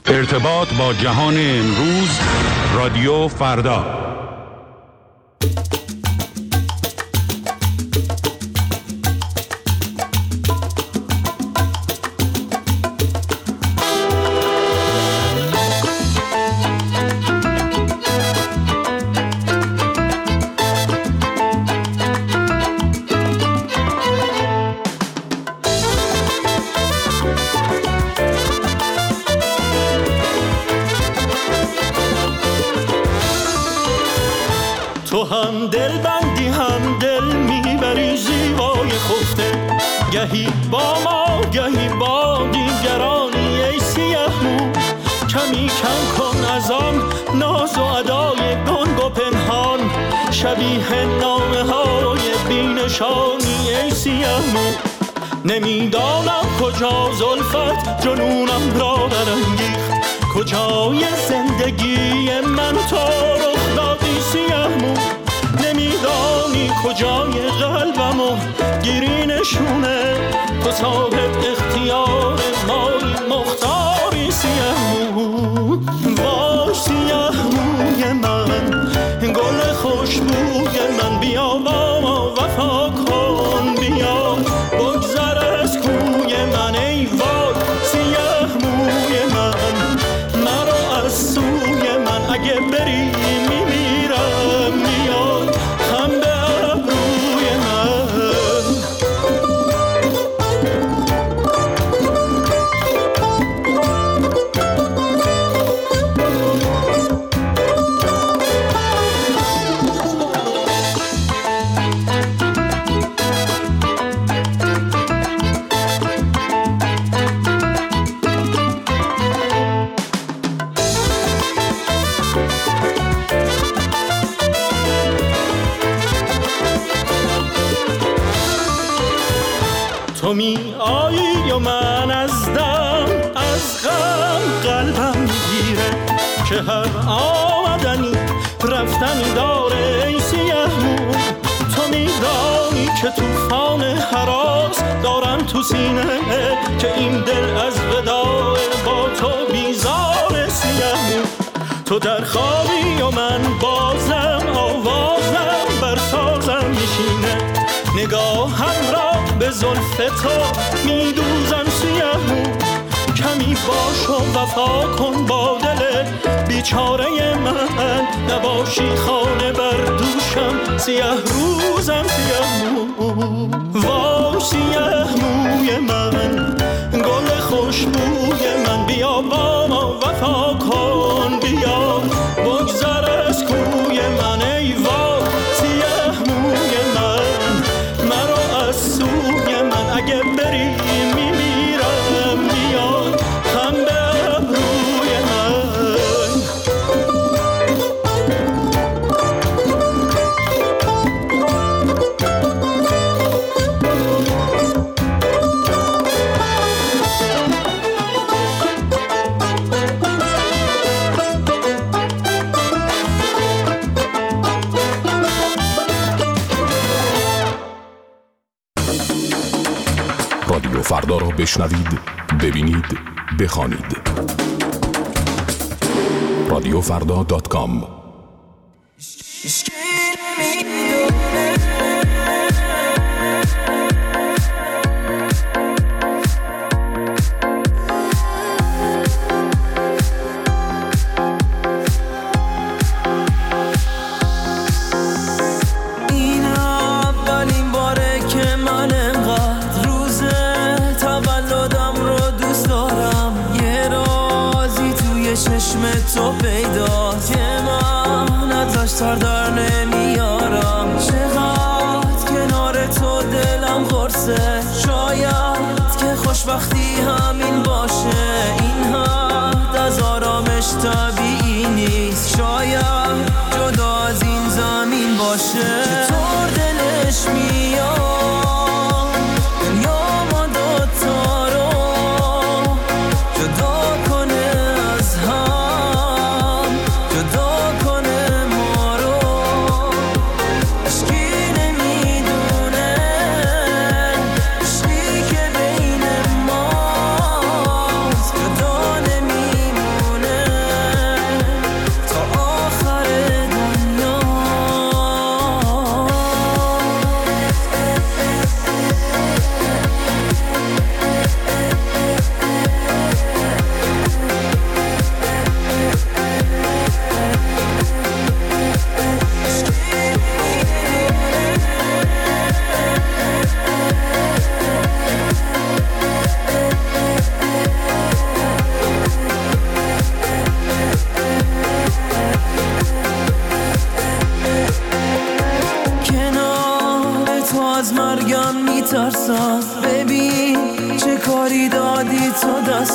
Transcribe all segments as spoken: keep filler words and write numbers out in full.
ارتباط با جهان امروز، رادیو فردا. تو هم دل بندی هم دل میبری زیبای خفته، گهی با ما گهی با دیگرانی ای سیه مو. کمی کم کن از آن ناز و ادای گنگ و پنهان، شبیه نامه های بینشانی ای سیه مو. نمیدانم کجا زلفت جنونم را برانگیخت، کجای زندگی من تو رخ دادی سیه مو. نمیدانی کجای قلبمو گیری نشونه، تو صاحب اختیار مایی مختاری سیه مو. وای سیه موی من، گل خوشبوی من، بیا با ما وفا کن، بیا بگذر از کوی من. ای وای سیه موی من، مرا از سوی من، اگه بری میمیرم، میاد خم به ابروی من. تو می آیی و من از دم از غم قلبم میگیره، که هر آمدنی رفتنی داره ای سیه مو. تو میدانی که توفان هراس دارم تو سینه، که این دل از وداع با تو بیزار سیه مو. تو در خوابی و من بازم آوازم بر سازم میشینه، نگاهم را به زلف تو میدوزم سیه مو. کمی باش و وفا کن با دل بیچاره من، نباشی خانه بر دوشم سیه روزم سیه مو. وای سیه موی من، گل خوشبوی من، بیا با ما وفا کن، بیا بگذر از کوی من. ای وای سیه موی من، مرا از سوی من، اگه بری میمیرم، میاد خم به ابروی من. رادیو فردا را بشنوید، ببینید، بخوانید. رادیو فردا دات کام. تو پیداست که من ازش سر در نمیارم، چقدر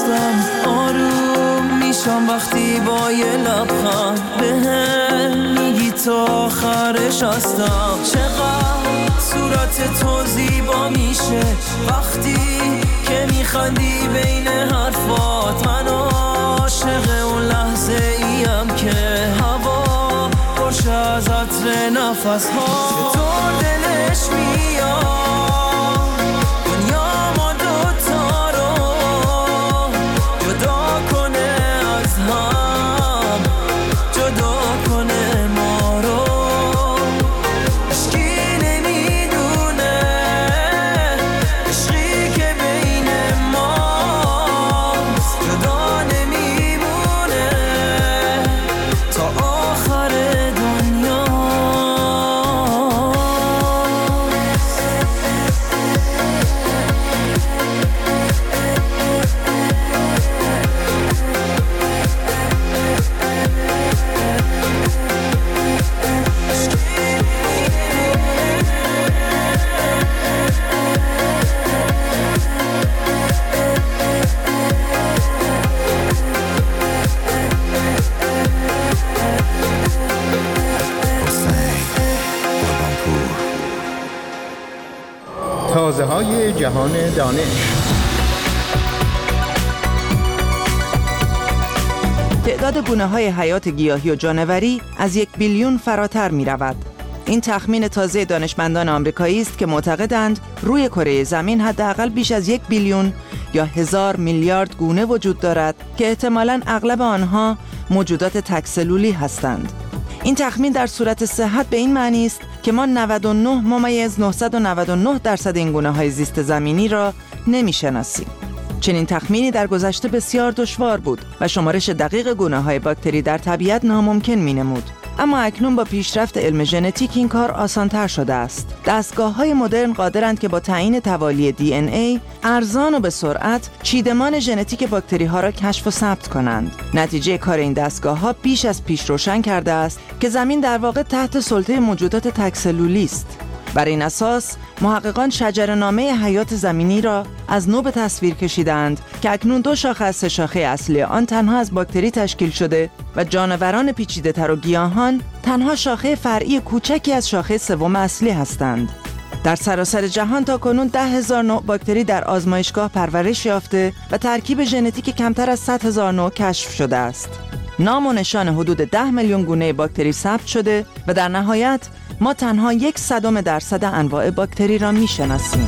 هستم، آروم میشم وقتی با یه لبخند بهم میگی تا آخرش هستم. چقدر صورت تو زیبا میشه وقتی که میخندی بین حرفات. من عاشق اون لحظه ایم که هوا خوش از عطر نفس ها. چطور دلش میاد دنیا ما دوتا رو جدا کنه از هم، جدا کنه ما رو. عشقی نمیدونه عشقی که بین ماست جدا نمیمونه تا آخر دنیا. تازه های جهان دانش. تعداد گونه‌های حیات گیاهی و جانوری از یک بیلیون فراتر می رود. این تخمین تازه دانشمندان آمریکایی است که معتقدند روی کره زمین حداقل بیش از یک بیلیون یا هزار میلیارد گونه وجود دارد که احتمالاً اغلب آنها موجودات تک‌سلولی هستند. این تخمین در صورت صحت به این معنی است که ما نود و نه ممیز نهصد و نود و نه درصد این گونه‌های زیست زمینی را نمی‌شناسیم. چنین تخمینی در گذشته بسیار دشوار بود و شمارش دقیق گونه‌های باکتری در طبیعت ناممکن می‌نمود. اما اکنون با پیشرفت علم ژنتیک این کار آسان‌تر شده است. دستگاه‌های مدرن قادرند که با تعیین توالی دی ان ای ارزان و به سرعت چیدمان ژنتیک باکتری‌ها را کشف و ثبت کنند. نتیجه کار این دستگاه‌ها بیش از پیش روشن کرده است که زمین در واقع تحت سلطه موجودات تک‌سلولی است. بر این اساس محققان شجره‌نامه حیات زمینی را از نو به تصویر کشیدند که اکنون دو شاخه از سه شاخه اصلی آن تنها از باکتری تشکیل شده و جانوران پیچیده‌تر و گیاهان تنها شاخه فرعی کوچکی از شاخه سوم اصلی هستند. در سراسر جهان تا کنون ده هزار نوع باکتری در آزمایشگاه پرورش یافته و ترکیب ژنتیک کمتر از صد هزار نوع کشف شده است. نام و نشان حدود ده میلیون گونه باکتری ثبت شده و در نهایت ما تنها یک صدم درصد انواع باکتری را می‌شناسیم.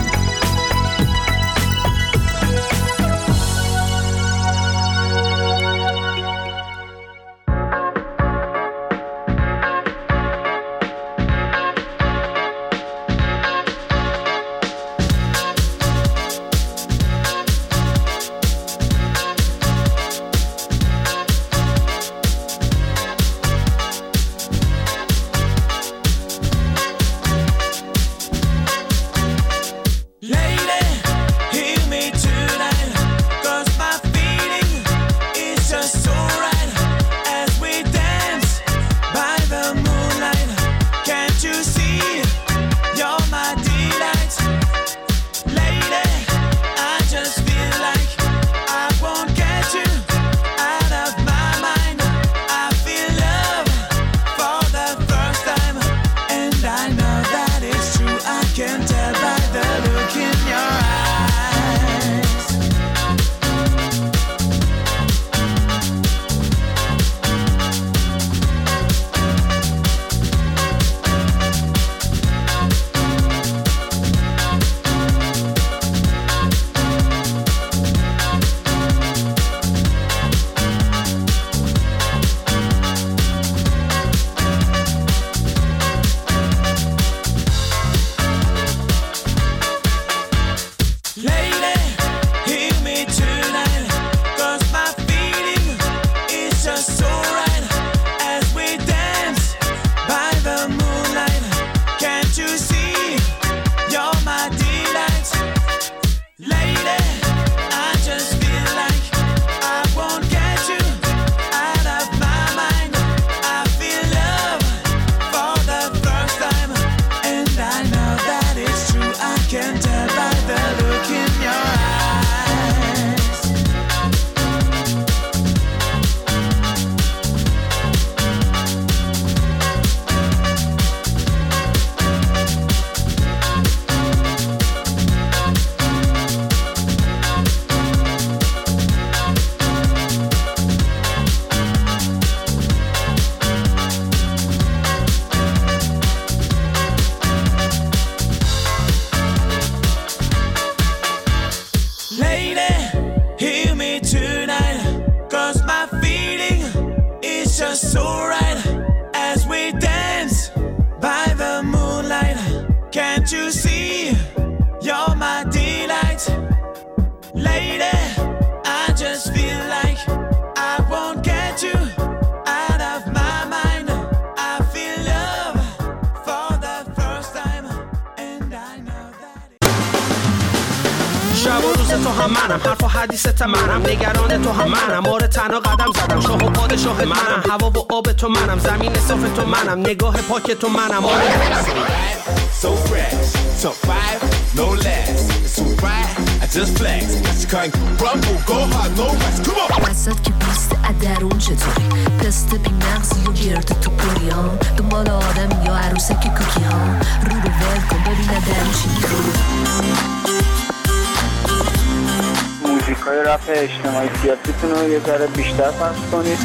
feel like I won't get you out of my mind. I feel love for the first time and I know that. شب و روز تو هم منم، حرف و حدیثت منم، نگران تو هم منم، مورد تنها قدم زدم، شاه و پادشاه منم، هوا و آب تو منم، زمین صاف تو منم، نگاه پاک تو منم. So fresh, top five, no less. It's alright, I just flex. Catch you can't rumble, go hard, no rest. Come on. وسط که پیست ادرون چطوری؟ تست بی مغزی و گرد تو پوری ها، دنبال آدم یا عروسک کوکی ها، رو رو ول کن ببینه درون چی میخوری. موزیکای رپ اجتماعی سیاسیتون رو یه ذره بیشتر پخش کنید.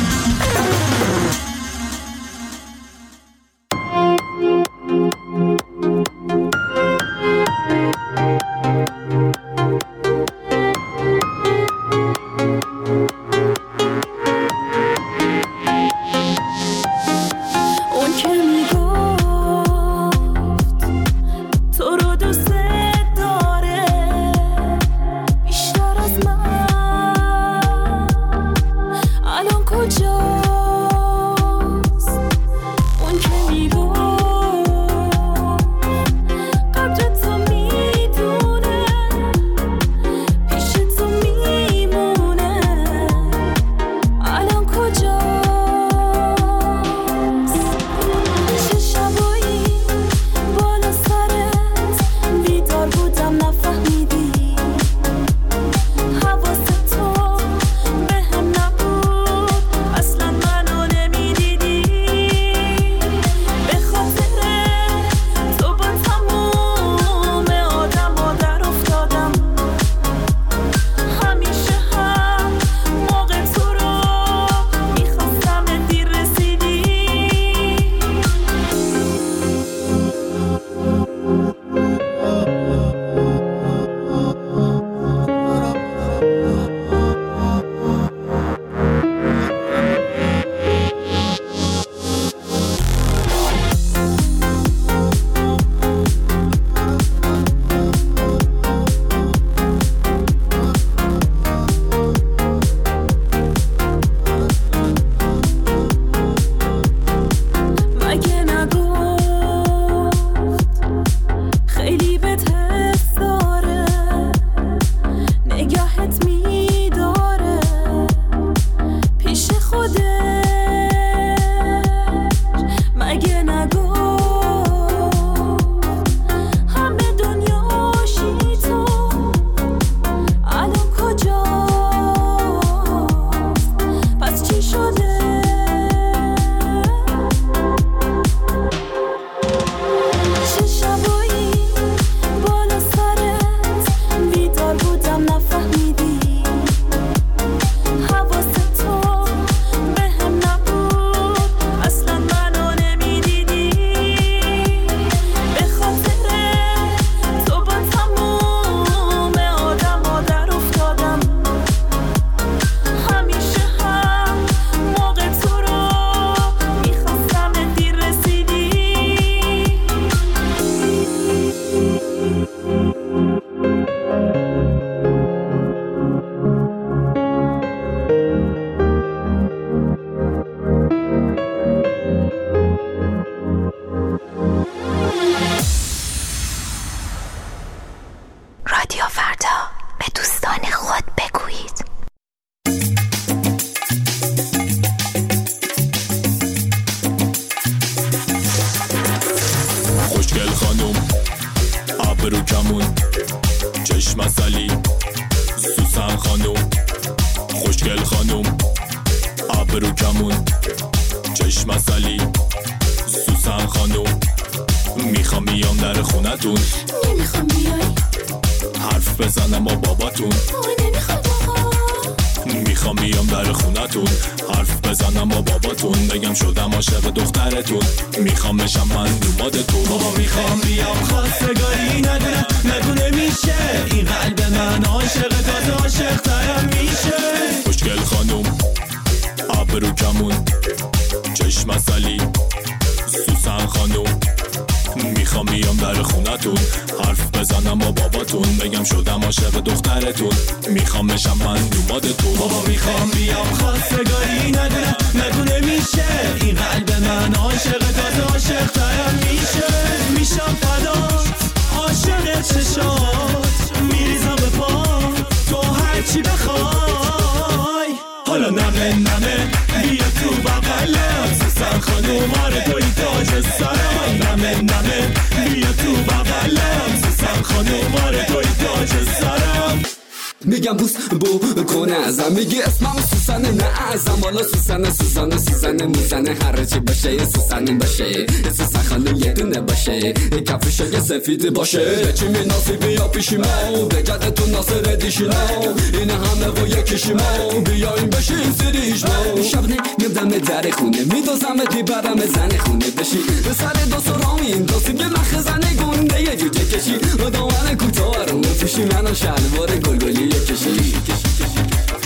میخوام بیام در خونتون حرف بزنم با باباتون بگم شدم عاشق دخترتون میخوام بشم من دومادتون بابا میخوام بیام خواستگاری ندونه ندونه میشه این قلب من عاشق تازه عاشق ترم میشه میشم فدات عاشق چشات میریزم به پا تو هرچی بخوای حالا نمه نمه بیا تو بغلم سوسن خانوم آره توی تاج سرم نمه نمه بیا تو بغلم سوسن خانوم آره توی تاج سرم میگم بوس بو کنه ازم میگی اسمم سوسنه نه ازم حالا سوسنه سوسنه سوسنه موزنه هر چی باشه سوسنه باشه سوسن خانه یه دونه باشه کفش سفید باشه چی مناسب بیا پیشیمو بجد تو ناصر دیشیمو این همه و یکیشیمو بیایم بشین سریشمو شبنه میدم در خونه میدازم دیبرم زن خونه بشی به سر دو سرامین دوستی که مخزنه گنده یه جوجه کشی و دامن کوتاه رو پیشی منو شلوار گلگلی کشی کشی کشی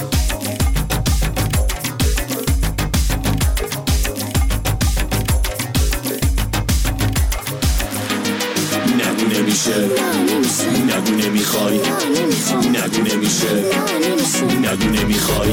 نگو نمیشه نگو نمیخوای نگو نمیشه نگو نمیخوای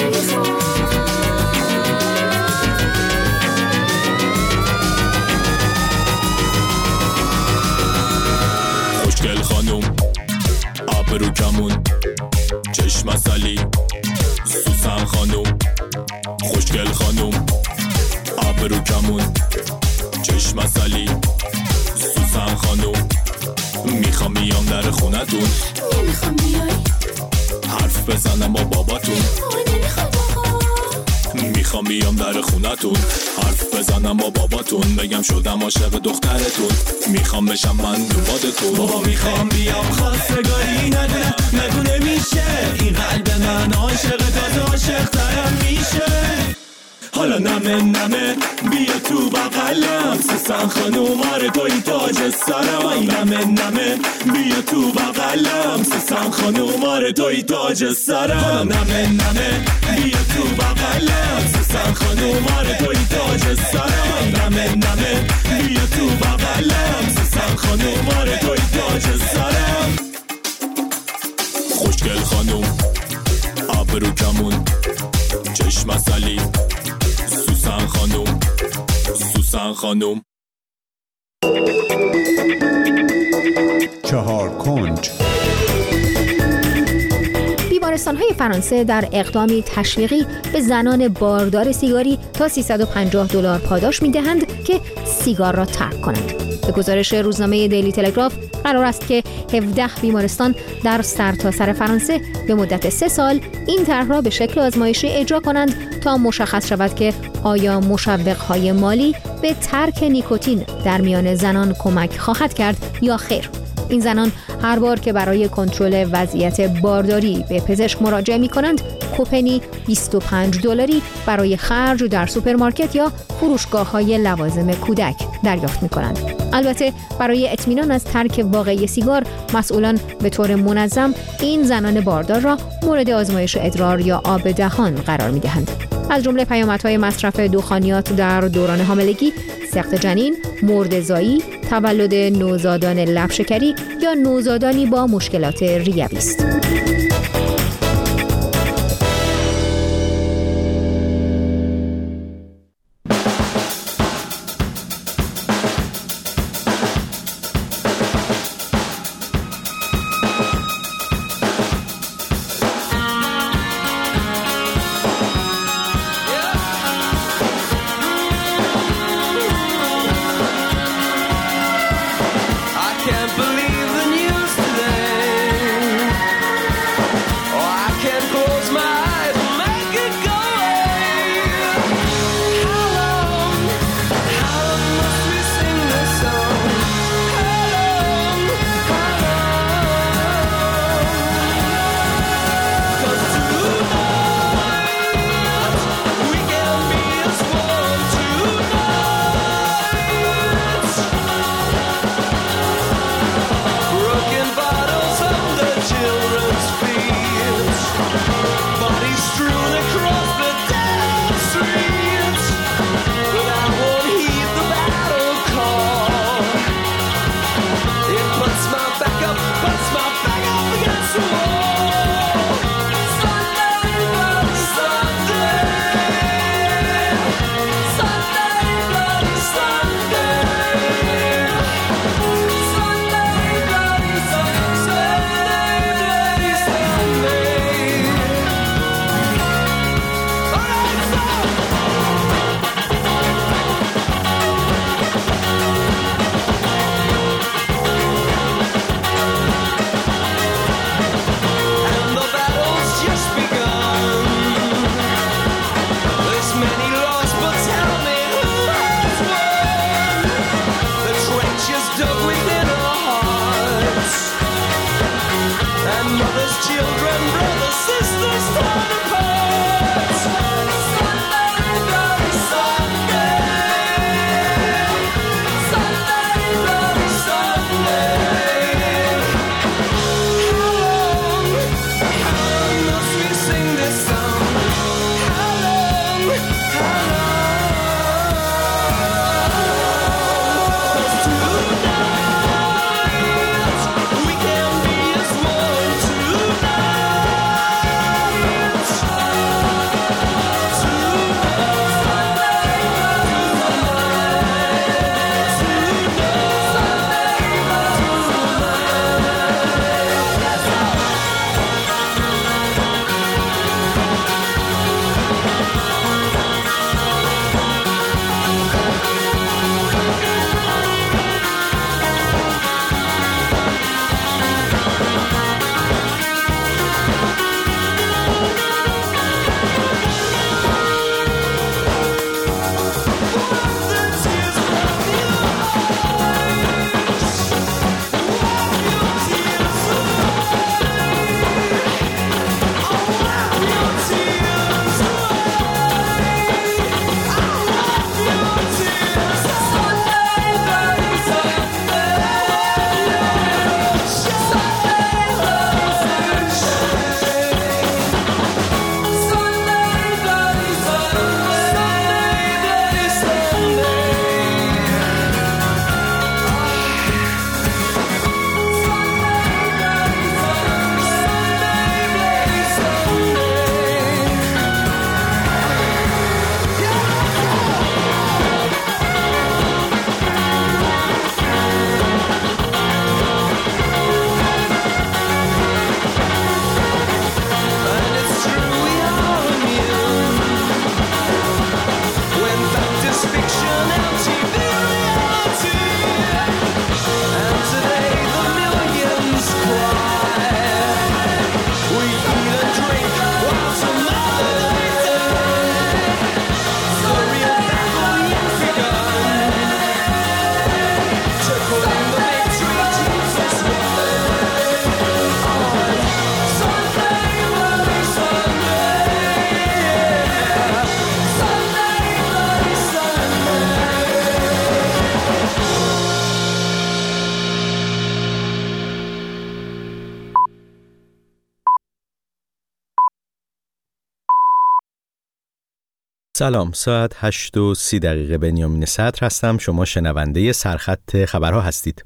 خوشگل خانوم آبرو کمون چشم اصلی سوسن خانوم خوشگل خانوم آبرو کمون چشم اصلی سوسن خانوم میخوام بیام در خونتون نمیخوام بیای حرف بزنم با باباتون میخوام بیام در خونتون حرف بزنم با باباتون بگم شدم عاشق دخترتون میخوام بشم من دومادتون بابا میخوام بیام خواستگاری ندونه ندونه میشه این قلب من عاشق تازه عاشق ترم میشه حالا نمه نمه بیا تو بغلم سوسن خانوم آره توی تاج سرم نمه نمه بیا تو بغلم سوسن خانوم آره توی تاج سرم نمه نمه بیا تو بغلم سوسن خانوم آره توی تاج سرم نمه نمه بیا تو بغلم سوسن خانوم آره توی تاج سرم خوشگل خانوم آبرو کمون چشم اصلی سوسن خانوم سوسن خانوم چهار کنج بیمارستان‌های فرانسه در اقدامی تشویقی به زنان باردار سیگاری تا سیصد و پنجاه دلار پاداش می‌دهند که سیگار را ترک کنند. به گزارش روزنامه دیلی تلگراف قرار است که هفده بیمارستان در سرتاسر فرانسه به مدت سه سال این طرح را به شکل آزمایشی اجرا کنند تا مشخص شود که آیا مشوق‌های مالی به ترک نیکوتین در میان زنان کمک خواهد کرد یا خیر. این زنان هر بار که برای کنترل وضعیت بارداری به پزشک مراجعه می‌کنند، کوپنی بیست و پنج دلاری برای خرج در سوپرمارکت یا فروشگاه‌های لوازم کودک دریافت می‌کنند. البته برای اطمینان از ترک واقعی سیگار، مسئولان به طور منظم این زنان باردار را مورد آزمایش ادرار یا آب دهان قرار می‌دهند. از جمله پیامدهای مصرف دخانیات در دوران حاملگی، سقط جنین، مرده‌زایی، تولد نوزادان لبشکری یا نوزادانی با مشکلات ریوی است. سلام، ساعت هشت و سی دقیقه. بنیامین صدر هستم. شما شنونده سرخط خبرها هستید.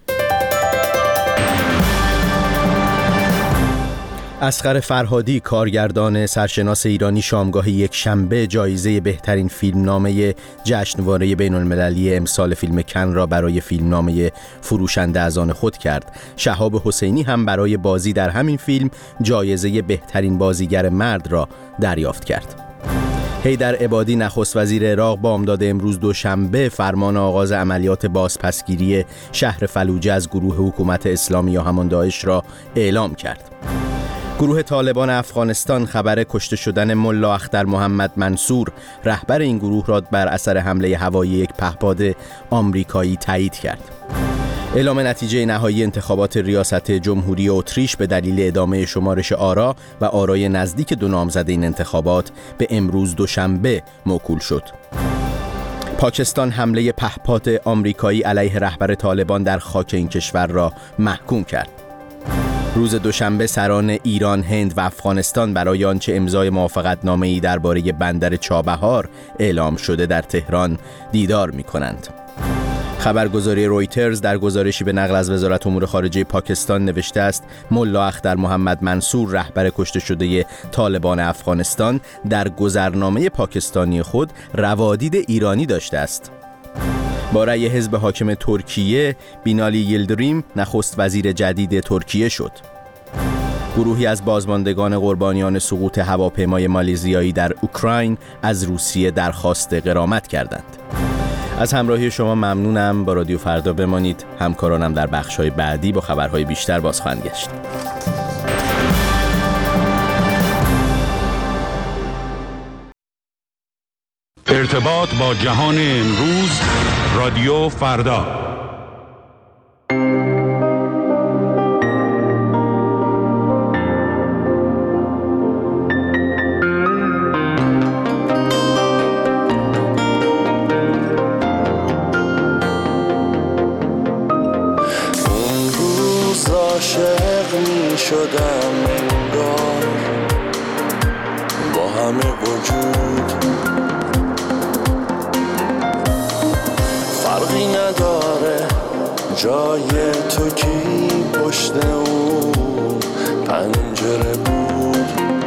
اصغر فرهادی، کارگردان سرشناس ایرانی، شامگاه یک شنبه جایزه بهترین فیلمنامه جشنواره بین المللی امسال فیلم کن را برای فیلمنامه فروشنده از آن خود کرد. شهاب حسینی هم برای بازی در همین فیلم جایزه بهترین بازیگر مرد را دریافت کرد. حیدر عبادی، نخست وزیر عراق، بامداد امروز دوشنبه فرمان آغاز عملیات بازپسگیری شهر فلوجه از گروه حکومت اسلامی یا همان داعش را اعلام کرد. گروه طالبان افغانستان خبر کشته شدن ملا اختر محمد منصور، رهبر این گروه را بر اثر حمله هوایی یک پهپاد آمریکایی تایید کرد. اعلام نتیجه نهایی انتخابات ریاست جمهوری اتریش به دلیل ادامه شمارش آرا و آرای نزدیک دو نامزد این انتخابات به امروز دوشنبه موکول شد. پاکستان حمله پهپاد آمریکایی علیه رهبر طالبان در خاک این کشور را محکوم کرد. روز دوشنبه سران ایران، هند و افغانستان برای آنچه امضای موافقتنامه‌ای درباره بندر چابهار اعلام شده در تهران دیدار می‌کنند. خبرگزاری رویترز در گزارشی به نقل از وزارت امور خارجه پاکستان نوشته است ملا اختر محمد منصور، رهبر کشته شده طالبان افغانستان، در گذرنامه پاکستانی خود روادید ایرانی داشته است. با رأی حزب حاکم ترکیه، بینالی یلدریم نخست وزیر جدید ترکیه شد. گروهی از بازماندگان قربانیان سقوط هواپیمای مالزیایی در اوکراین از روسیه درخواست غرامت کردند. از همراهی شما ممنونم. با رادیو فردا بمانید. همکارانم در بخش‌های بعدی با خبرهای بیشتر باز خواهند گشت. ارتباط با جهان امروز، رادیو فردا. عاشق می شدم انگار با همه وجود، فرقی نداره جای تو کی پشت اون پنجره بود.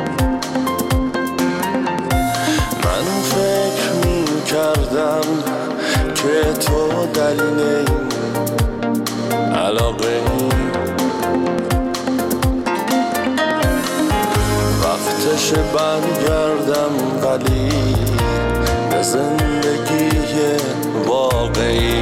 من فکر می کردم که تو دلیل این علاقه ای، وقتش برگردم ولی به زندگی واقعی.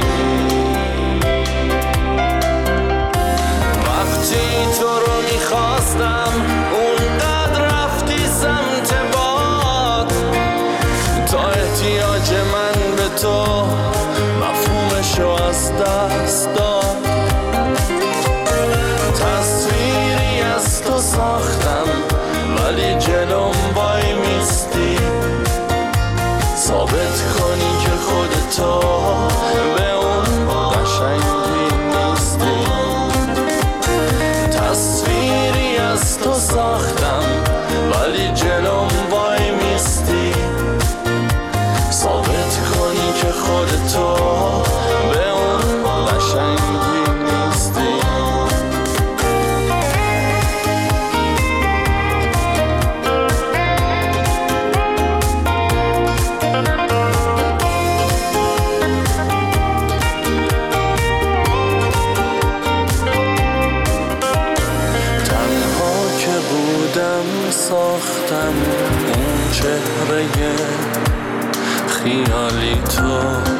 وقتی تو رو میخواستم اونقدر رفتی سمت باد، تا احتیاج من به تو مفهومشو از دست داد. تصویری از تو ساختم ولی جلوم وای میستی، ثابت کنی که خودتو به اون قشنگی نیستی. تصویری از تو ساختم ولی جلوم وای میستی، ثابت کنی که خودتو به اون قشنگی نیستی. ساختم اون چهره خیالی تو،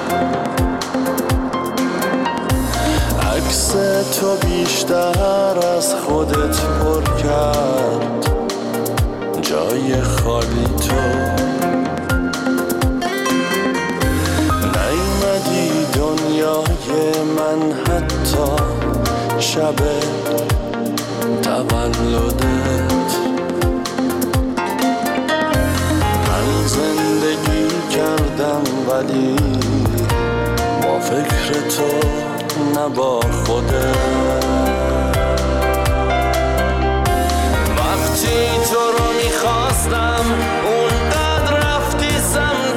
عکس تو بیشتر از خودت پر کرد جای خالی تو. نیومدی دنیای من حتی شب تولدت، زندگی کردم ولی با فکر تو نه با خودت. وقتی تو رو میخواستم اونقدر رفتی سمت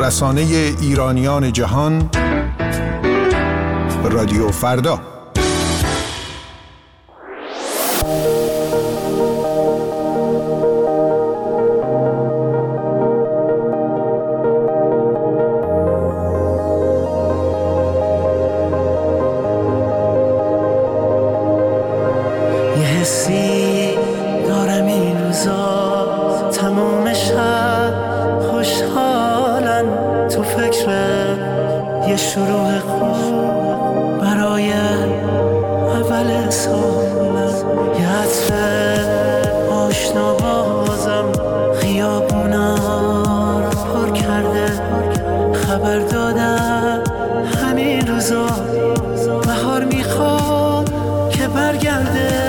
رسانه ایرانیان جهان، رادیو فردا. یه حسی دارم این روزا، تمام شب خوشحالم، تو فکر یه شروع خوب برای اول سالم. یه عطر آشنا بازم خیابونا رو پر کرده، خبر دادم همین روزا بهار میخواد که برگرده.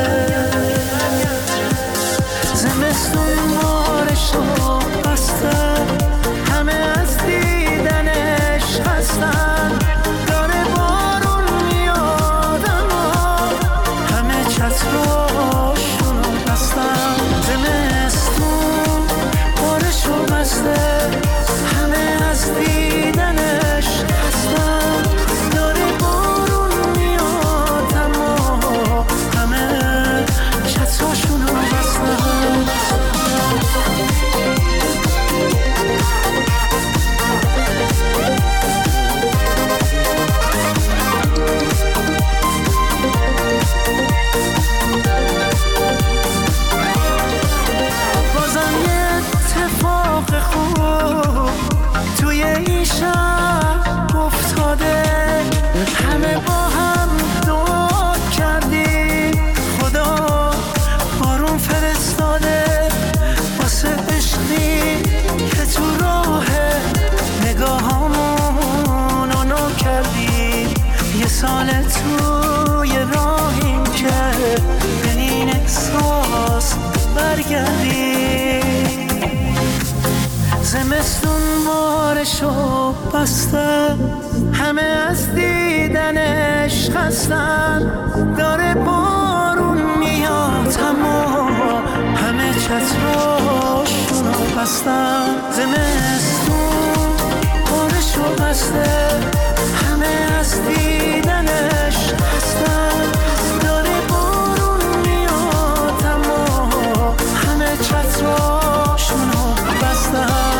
زمستون بارشو بسته، همه از دیدنش هستن، داره بارون میاد اما همه چتراشونو بستن. زمستون بارشو بسته، همه از دیدنش هستن، داره بارون میاد اما همه چتراشونو بستن. بازم یه اتفاق خوب توی این شب افتاده، همه با هم دعا کردیم خدا بارون فرستاده، واسه عشقی که تو راه نگاهامون اونو کردیم. یه سال توی راهیم که به این احساس برگردیم. زمستون بارشو بسته، همه از دیدنش خستن، داره بارون میاد اما همه چتراشونو بستن. زمستون بارشو بسته، همه از دیدنش خستن، داره بارون میاد اما همه چتراشونو بستن.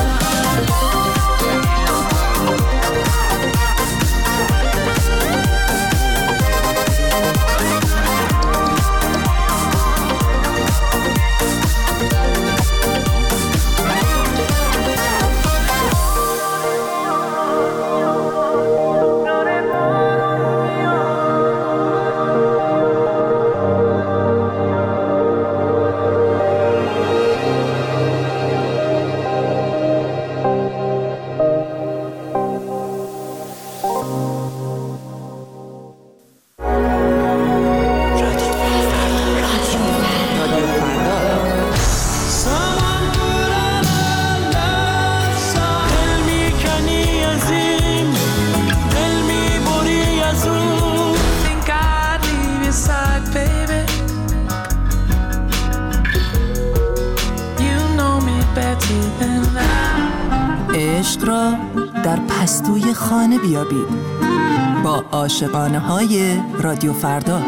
عشق را در پستوی خانه بیابید با عاشقانه های رادیو فردا.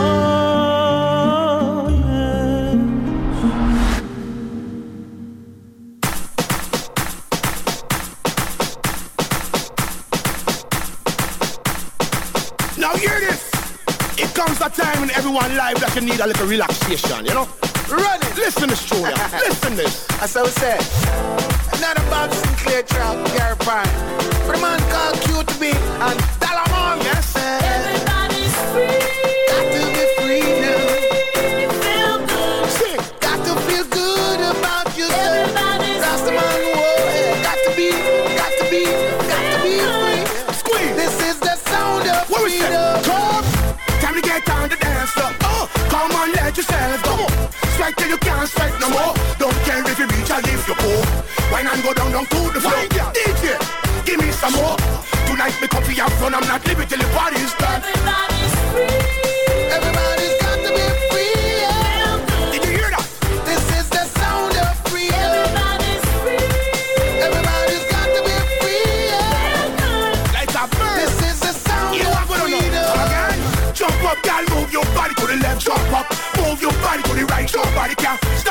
Now hear this. It comes a time in everyone's life that you need a little relaxation, you know? Ready? Listen to show ya. Listen this. That's how we say. Not a Bob Sinclair track, Gary Pine. But a man called Q to be and Talamon. Yes, sir. Everybody's free. Got to be free now. You feel good. Sing. Got to feel good about yourself. Everybody's Rastaman, free. Whoa, yeah. Got to be, got to be, got to be free. Squeeze. This is the sound of what freedom. Come. Time to get on the dance floor. Oh, come on, let yourself go. Strike till you can't strike no more. Don't care if you reach or if you go. Wine and go down, down to the floor. D J, give me some more. Tonight me come for your fun. I'm not living till the party's done. Everybody's free. Everybody's got to be free. Yeah. Did you hear that? This is the sound of freedom. Everybody's free. Everybody's got to be free.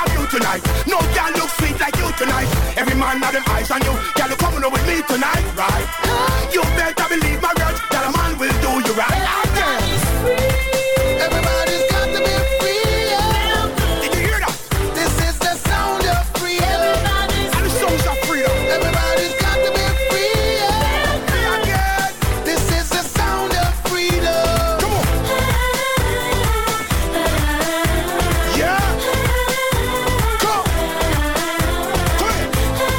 of you tonight. No girl look sweet like you tonight. Every man have them eyes on you. Girl, you coming up with me tonight, right? You better believe my words that a man will do you right. Everybody's free. Everybody's got to be free. Yeah. Did you hear that? This is the sound of freedom. And the songs of freedom. Everybody's got to be free. Yeah. Free again. This is the sound of freedom. Come on. Yeah. Come. Come here.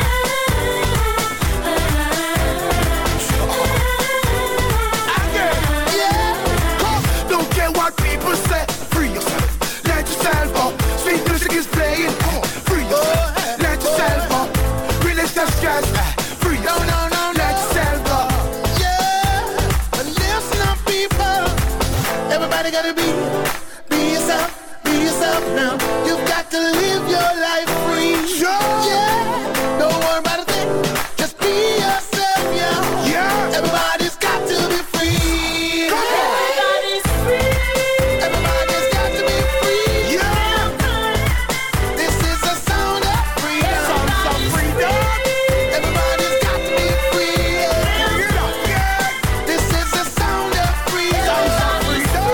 Again. Yeah. Come. Don't care what people say. Free yourself. Let yourself go. Sweet music is playing. Come on. Free yourself. Let yourself go. Release the stress. Free No, yourself. no, no, no. Let yourself go. Yeah. But listen up, people. Everybody gotta be, be yourself, be yourself now. You've got to live your life free. Sure. Yeah. Don't worry about a thing. Just be yourself, yeah. Yeah. Everybody's got to be free. Come on. Everybody's free. Everybody's got to be free. Yeah. This is the sound of freedom. Sounds of freedom. Everybody's got to be free. Hear that? Yeah. This is the sound of freedom. Sounds of freedom.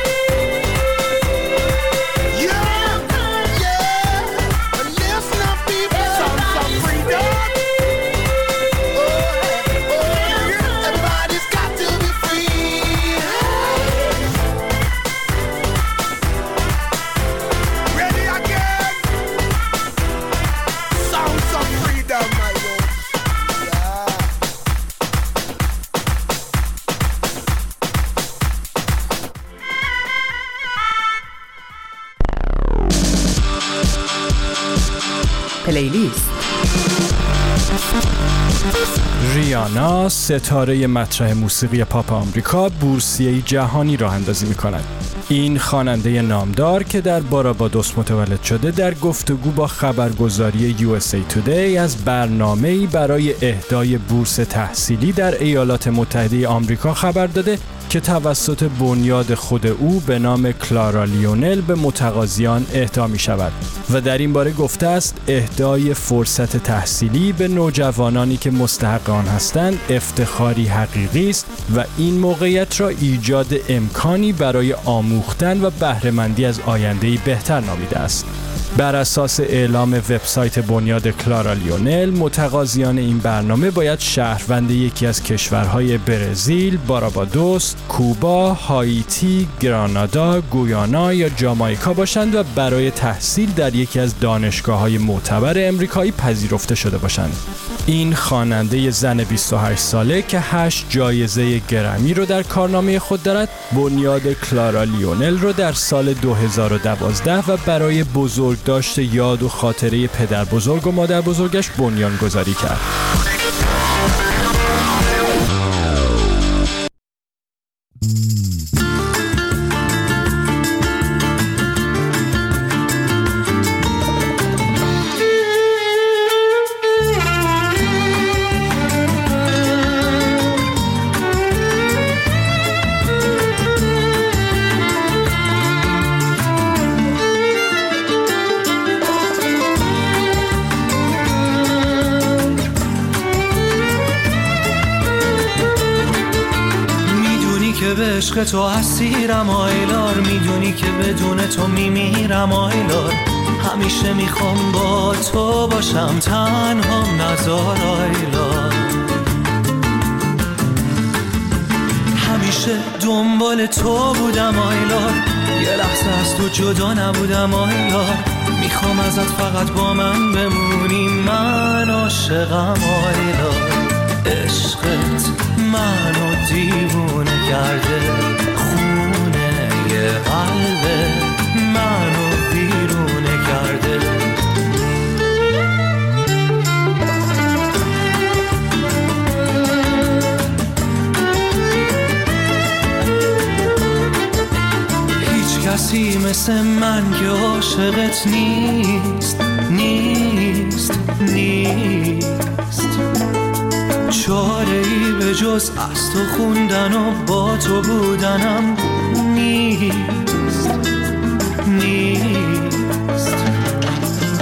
Yeah. Yeah. But listen up, people. Sounds of freedom. Oh, oh. Everybody's got to be free. Ready again. Sounds of freedom, my lord. Yeah. پلیلیست. ریانا، ستاره مطرح موسیقی پاپ آمریکا، بورسیه جهانی راه اندازی می‌کند. این خواننده نامدار که در باربادوس متولد شده، در گفتگو با خبرگزاری یو اس ای تودی از برنامه‌ای برای اهدای بورس تحصیلی در ایالات متحده آمریکا خبر داده که توسط بنیاد خود او به نام کلارا لیونل به متقاضیان اهدا می شود و در این باره گفته است اهدای فرصت تحصیلی به نوجوانانی که مستحق آن هستند افتخاری حقیقی است و این موقعیت را ایجاد امکانی برای آموختن و بهره‌مندی از آینده‌ای بهتر نامیده است. بر اساس اعلام وبسایت بنیاد کلارا لیونل، متقاضیان این برنامه باید شهروند یکی از کشورهای برزیل، باربادوس، کوبا، هایتی، گرانادا، گویانا یا جامائیکا باشند و برای تحصیل در یکی از دانشگاه‌های معتبر امریکایی پذیرفته شده باشند. این خواننده زن بیست و هشت ساله که هشت جایزه گرمی رو در کارنامه خود دارد، بنیاد کلارا لیونل رو در سال دو هزار و دوازده و برای بزرگداشت یاد و خاطره پدر بزرگ و مادر بزرگش بنیان گذاری کرد. به عشق تو اسیرم آیلار، میدونی که بدون تو میمیرم آیلار، همیشه میخوام با تو باشم تنها نزار آیلار، همیشه دنبال تو بودم آیلار، یه لحظه از تو جدا نبودم آیلار، میخوام ازت فقط با من بمونی، من عاشقم آیلار، عشقت منو دیوونه کرده، خونه یه قلب منو بیرونه کرده. هیچ کسی مثل من که عاشقت نیست نیست نیست، چاره‌ای به جز از تو خوندن و با تو بودنم نیست نیست.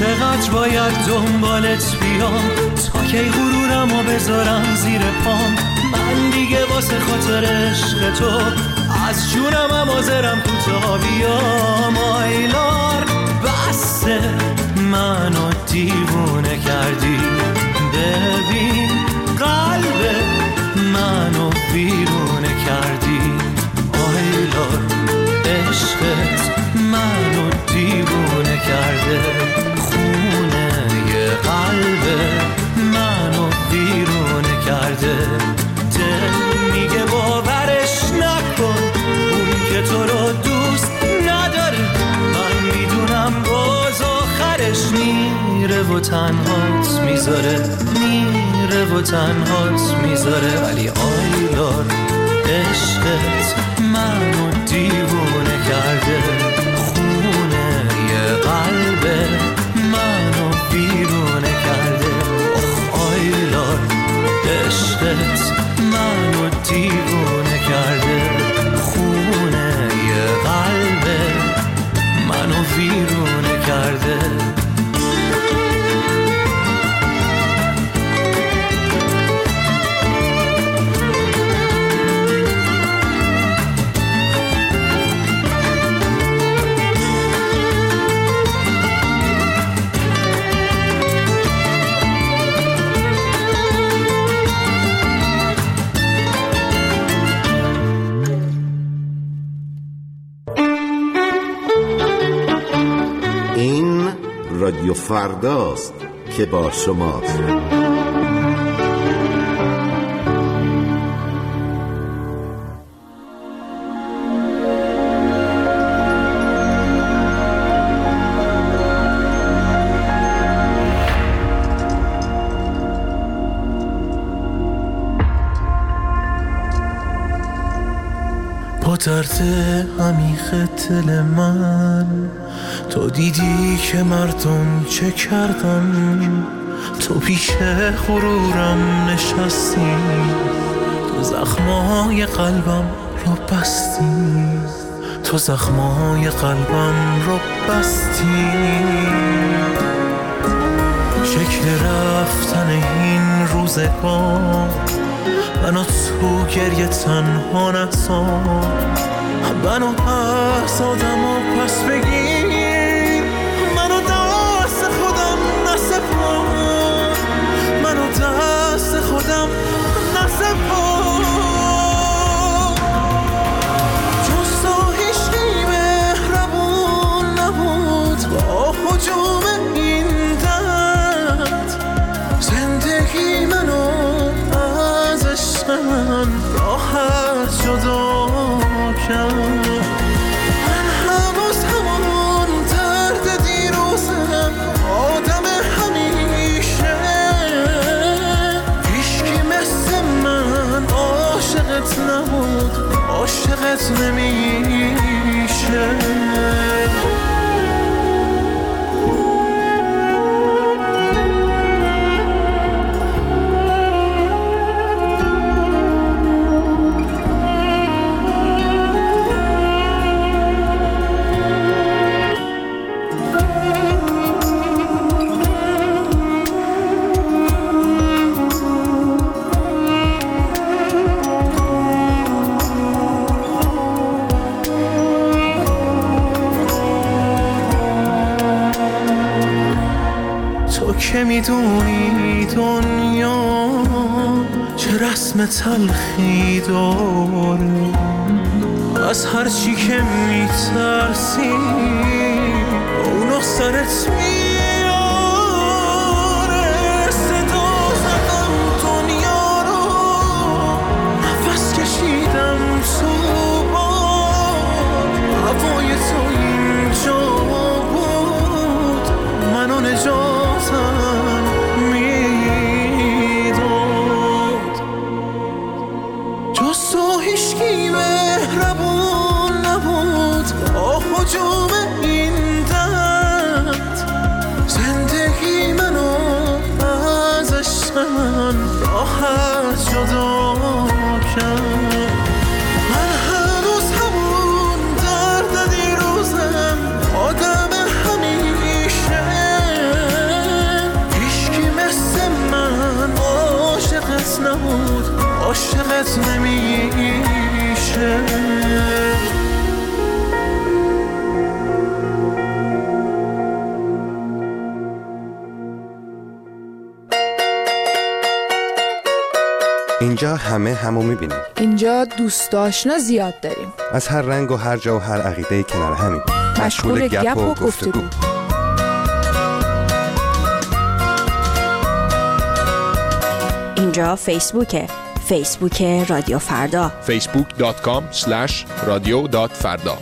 چقدر باید دنبالت بیام تا کی غرورمو بذارم زیر پام. من دیگه واسه خاطر عشق تو از جونم هم حاضرم کوتاه بیام. آیلار بسته منو دیوونه کردی، ببین قلب منو بیرونه کردی. آیلار عشقت منو دیوونه کرده، خونه ی قلب منو بیرونه کرده. دل میگه باورش نکن اون که تو رو دوست نداره، من میدونم باز آخرش میره و تنهات میذاره، میره و تنهات میذاره. ولی آیلار عشقت منو دیوونه کرده، خونه ی قلب منو بیرونه کرده. آخ آیلار عشقت منو دیوونه کرده، خونه ی قلب منو بیرونه کرده. رادیو فرداست که با شماست. با درد عمیق دل من تو دیدی که مردم چه کردن، تو پیش غرورم نشستی، تو زخمای قلبم رو بستی، تو زخمای قلبم رو بستی. شکل رفتن این روزگار منو تو گریه تنها نذار، منو پس آدم و پس بگیر، منو دست خودم نسپار، منو دست خودم نسپار. جز تو هیچکی مهربون نبود با هجوم این درد، زندگی منو از عشق من راحت جدا کرد. من هنوز همون درد دیروزم، آدم همیشه، هیچکی مثل من عاشقت نبود، عاشقت نمیشه. که میدونی دنیا چه رسم تلخی داره، از هر چی که میترسی اونو سرت میاره. صدا زدم دنیا رو، نفس کشیدم تو باد، هوای تو اینجا بود، منو نجاتم هجوم این درد، زندگی منو از عشق من راحت جدا کرد. من هنوز همون درد دیروزم، آدم همیشه، نبود عاشقت نمیشه. اینجا همه همو میبینیم. اینجا دوست آشنا زیاد داریم. از هر رنگ و هر جا و هر عقیده کنار همیم. مشغول گپ و گفتگو. اینجا فیسبوکه. فیسبوک رادیو فردا. فیسبوک دات کام اسلش رادیو دات فردا.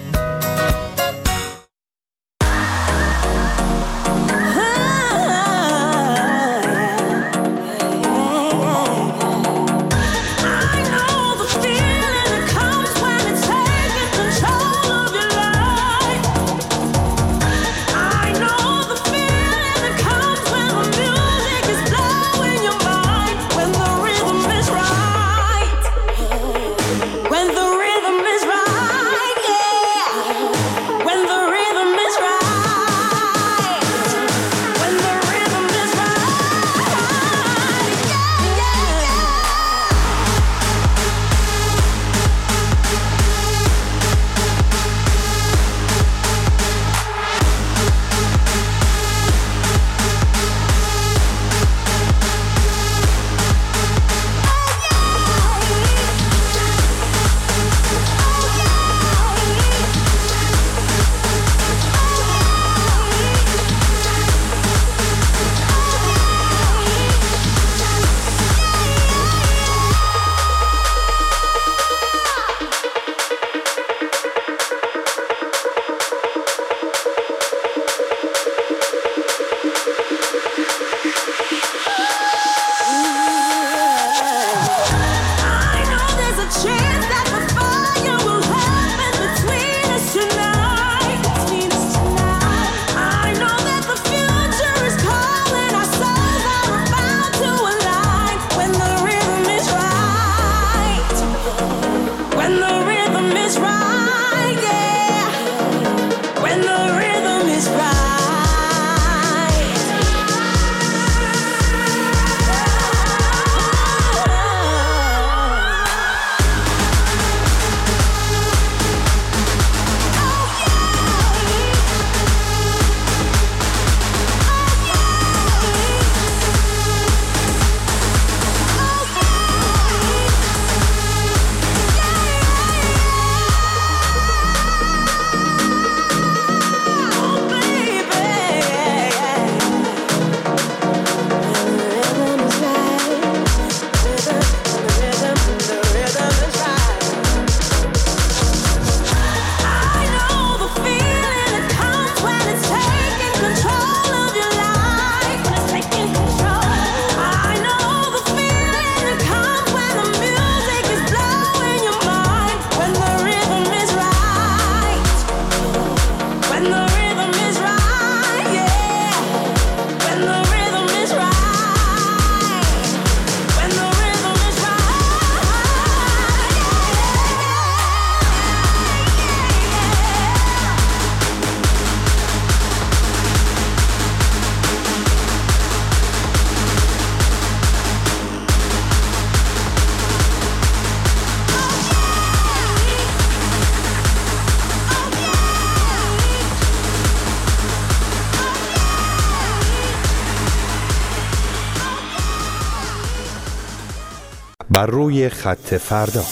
بر روی خط فردا.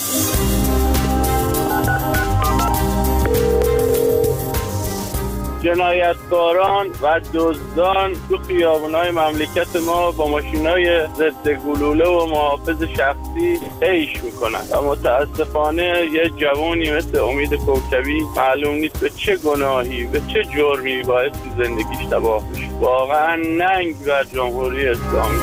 جنایتکاران و دزدان تو خیابونای مملکت ما با ماشینای ضد گلوله و محافظ شخصی عیش میکنن و متاسفانه یه جوانی مثل امید کوکبی معلوم نیست به چه گناهی به چه جرمی باعث زندگیش تباه بشه. واقعا ننگ بر جمهوری اسلامی.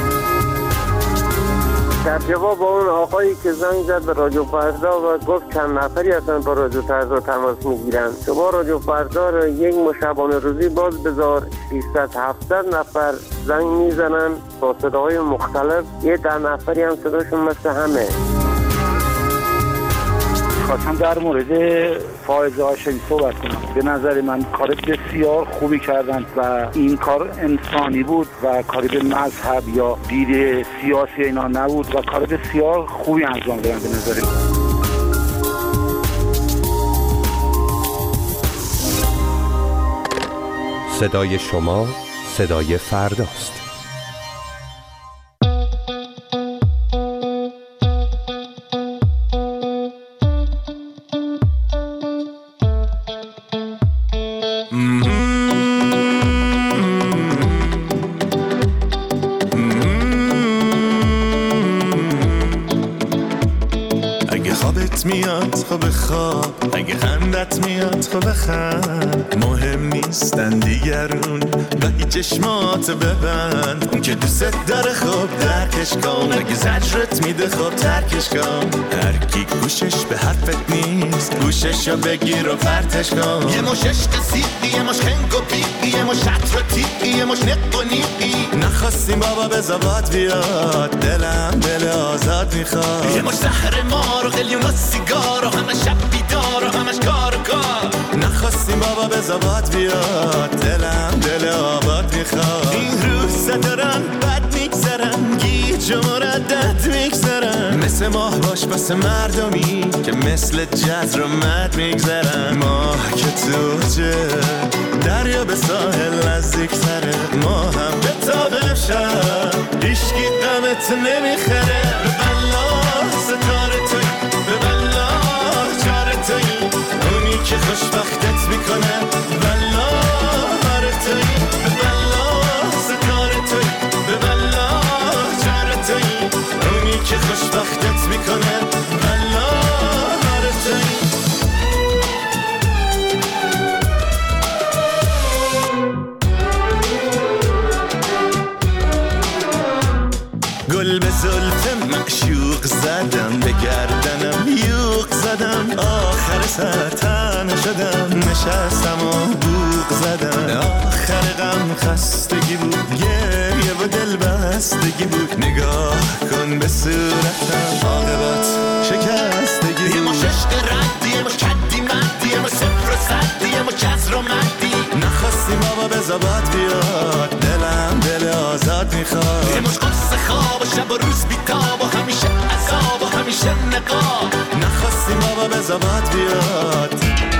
در جواب با اون آقایی که زنگ زد به رادیو فردا و گفت چند نفری هستن با رادیو فردا تماس میگیرن، شما رادیو فردا رو یک مشابهانه روزی باز بذار، ششصد هفتصد نفر زنگ میزنن با صداهای مختلف، یه ده نفری هم صداشون مثل همه. میخواستم در مورد فائزه هاشمی صحبت کنم. به نظر من کار بسیار خوبی کردن و این کار انسانی بود و کاری به مذهب یا دید سیاسی اینا نبود و کار بسیار خوبی انجام دادن به نظر من. صدای شما صدای فرداست. اگه خوابت میاد خب خواب، اگه خندت میاد خب بخند، مهم نیستن دیگرون گاهی چشمات ببند، اون که دوست داره خب درکش کن، اگه زجرت میده خب ترکش کن، هر کی گوشش به حرفت نیست گوششو بگیر و پرتش کن. یه مش عشق سیقی، یه مش خنگ و پیقی، یه مش عطر تیقی، یه مش نق و نیقی، نخواستیم بابا به زباد بیاد، دلم دل آزاد میخواد. یه مش زهر مار و قلیون و سیگار و همه شب بیدار و همش کار و کار، نخواستیم بابا به زباد بیاد، دلم دل آباد میخواد. این روزا دارن بد میگذرن، گیج و مردد میگذرن، مثل ماه باش بس مردمی که مثل جزر و مد میگذرن. ماه که توجه دریا به ساحل نزدیک تره، ما هم به تابه شد هیشکی قمت نمیخره. به بلا ستاره توی، به بلا جاره توی، اونی که خوشبختت میکنه بلا هاره توی. به بلا ستاره توی، به بلا جاره توی، اونی که خوشبختت میکنه بلا هاره توی. گل به زلف معشوق زدم، به گردنم یوق زدم، آخر سر تنها شدم، نشستم و بوق زدم. آخر غم خستگی بود، گریه و دل بستگی بود، نگاه کن به صورتم عاقبت شکستگی. یه مش عشق ردی، یه مش کدی مدی، یه مش صفر و صدی، یه مش جزر و مدی، نخواستیم بابا به زباد بیاد، دلم دل آزاد میخواد. یه مش قرص خواب و شب و روز بیتاب و همیشه عذاب و همیشه نقاب، نخواستیم بابا به زباد بیاد.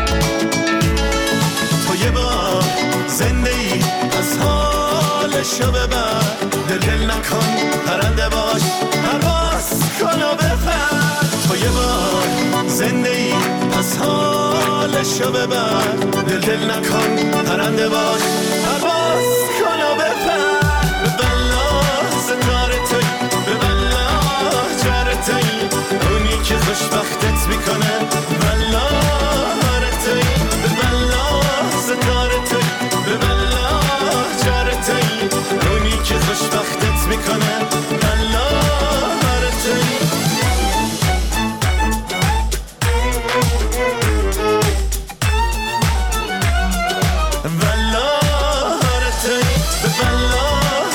تو یه بار زنده ای از حالشو ببر، دل دل نکن پرنده باش، پرواز کن و بپر. تو یه بار زنده ای از حالشو ببر، دل دل نکن پرنده باش، پرواز کن و بپر. به بلا ستاره توی، به بلا جاره توی، اونی که خوشبختت میکنه بلا هاره توی. به بلا ستاره توی، به بلا جاره توی، اونی که خوشبختت میکنه بلا هاره توی.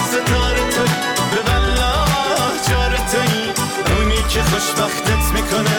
خوشبختت میکنه